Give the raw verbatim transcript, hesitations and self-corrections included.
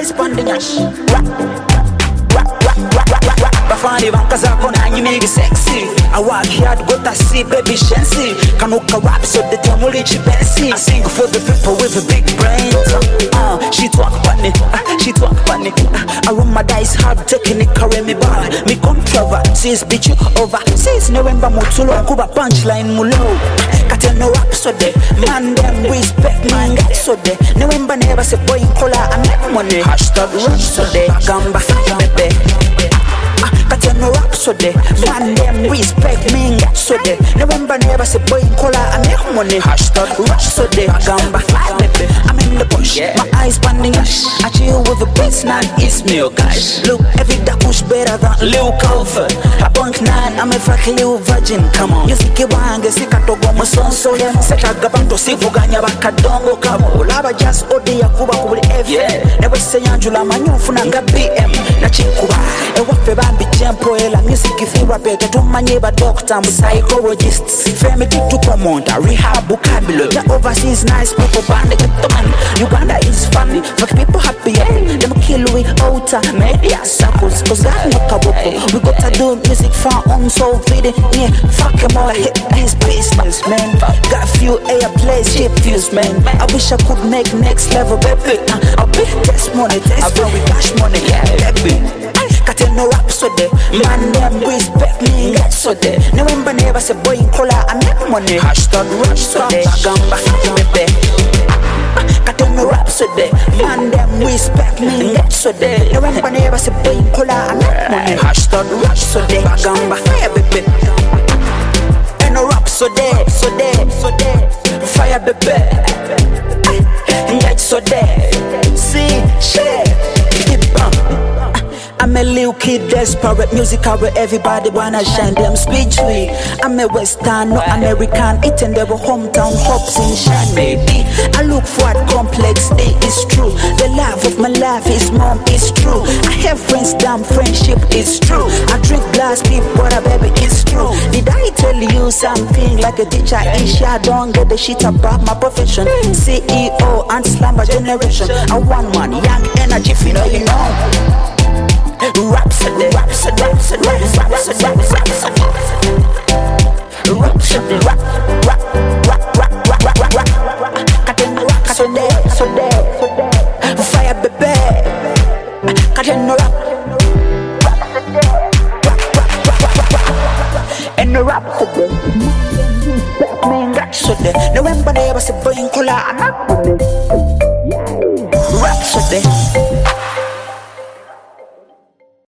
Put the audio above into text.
eyes panding ash. Rap, rap, rap, rap, rap, rap, rap. Bafani banka zako na nyimigi sexy. I work hard, got to see baby shensi. Kanuka rap so the temuli chipensi. I sing for the people with the big brains. Uh, she talk funny, uh, she talk funny. Uh, I run my dice hard, taking it carry me bar. Me controver, sis bitch over. Sis November mutulo kuba punchline mulo. Kate no rap so de, man them respect man get so de. November never say boy kola I make money. Hashtag rap so de, gamba bebe. Kate no rap so de, man them respect me get so de. November never say boy kola I make money. Hashtag rap so de, gamba bebe. I'm in the bush, yeah. My eyes panding ash. I chill with the beats, now it's me, oh guys. Look, every da push better than Lil Calvert. I bunk nine, I'm a fucking little virgin. Come on, you think you want to see Katogo, my son, so then set a gabanto, see Vuganya, Bakadongo, Cabo, Lava just Ode Yakuba, F. Yeah, never say Angela, Manu, Funanga, B M, Nachikuba, a waffle bambi, Jampo, Ella, music, if you rap it, to my neighbor, doctor, psychologists, family to promote, a rehab vocabulary, the overseas nice people, band, man. Uganda is funny, fuck people happy, eh? Them kill we outer media circles, cause that no kaboko. We got to do music for our own soul video, yeah. Fuck them all, hit his business, man. Got a few air plays, shit views, man. I wish I could make next level, baby. Uh, I'll be test money, test money, cash money, yeah, baby. Got no rap so de, man them respect me, get so de. November never say boy in cola, I make money. Hashtag rap so de, gamba, baby. Kate no rap so de, man them respect me, get so de. November never say boy in cola, I make money. Hashtag rap so de, gamba, fire baby. And no rap so de, so de, so de, fire baby. Get so de, see, shit, hip hop. I'm a little kid desperate, music where everybody wanna shine them speechy. I'm a Western, no American, eating their hometown hops and shine, baby. I look for a complex, it is true. The love of my life is mom, is true. I have friends, damn friendship is true. I drink glass, deep water, baby, it's true. Did I tell you something like a teacher? Isha, don't get the shit about my profession. C E O and slumber generation. I want one young energy, if you know, you know. Rhapsody, rhapsody, rhapsody, rhapsody, rhapsody, rhapsody, rap, rap, rap, rap, rap, rap, rap, rap. Cutting rock, so there, so there, fire baby, cutting rock, rap, rap, rap, rap, rap, and the rhapsody. So there, November never say boy in cola, I'm not